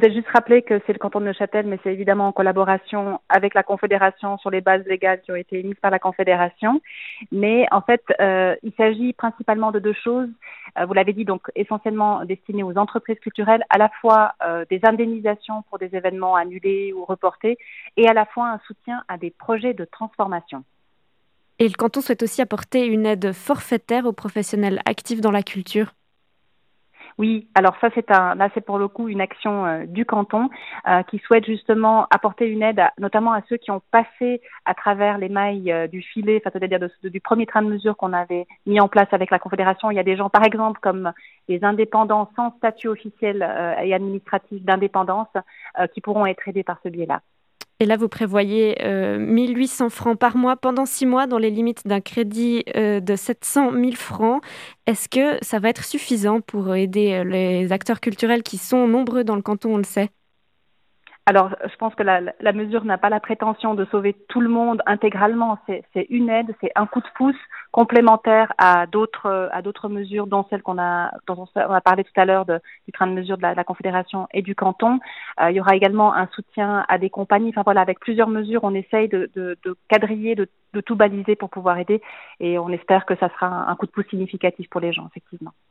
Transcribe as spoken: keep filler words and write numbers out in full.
peut-être juste rappeler que c'est le canton de Neuchâtel, mais c'est évidemment en collaboration avec la Confédération sur les bases légales qui ont été émises par la Confédération. Mais en fait, euh, il s'agit principalement de deux choses. Euh, vous l'avez dit, donc essentiellement destinées aux entreprises culturelles, à la fois euh, des indemnisations pour des événements annulés ou reportés, et à la fois un soutien à des projets de transformation. Et le canton souhaite aussi apporter une aide forfaitaire aux professionnels actifs dans la culture. Oui, alors ça c'est un, là c'est pour le coup une action euh, du canton euh, qui souhaite justement apporter une aide, à, notamment à ceux qui ont passé à travers les mailles euh, du filet, enfin c'est-à-dire de, de, du premier train de mesure qu'on avait mis en place avec la Confédération. Il y a des gens, par exemple, comme les indépendants sans statut officiel euh, et administratif d'indépendance, euh, qui pourront être aidés par ce biais-là. Et là, vous prévoyez euh, mille huit cents francs par mois pendant six mois dans les limites d'un crédit euh, de sept cent mille francs. Est-ce que ça va être suffisant pour aider euh, les acteurs culturels qui sont nombreux dans le canton, on le sait? Alors, je pense que la, la mesure n'a pas la prétention de sauver tout le monde intégralement. C'est, c'est une aide, c'est un coup de pouce complémentaire à d'autres à d'autres mesures, dont celle qu'on a dont on a parlé tout à l'heure de, du train de mesure de la, de la Confédération et du canton. Euh, il y aura également un soutien à des compagnies. Enfin voilà, avec plusieurs mesures, on essaye de, de, de quadriller, de, de tout baliser pour pouvoir aider, et on espère que ça sera un, un coup de pouce significatif pour les gens, effectivement.